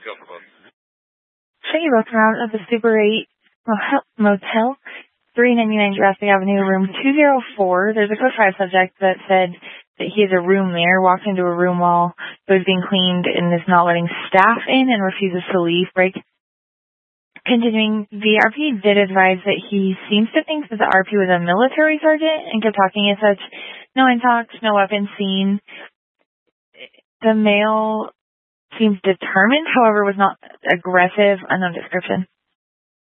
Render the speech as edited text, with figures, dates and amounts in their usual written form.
Shaggy broken out of the Super 8 Motel, 399 Jurassic Avenue, room 204. There's a Code 5 subject that said that he has a room there, walked into a room while it was being cleaned and is not letting staff in and refuses to leave. Break. Continuing, the RP did advise that he seems to think that the RP was a military sergeant and kept talking as such. No intox, no weapons seen. The male seems determined, however, was not aggressive. Unknown description.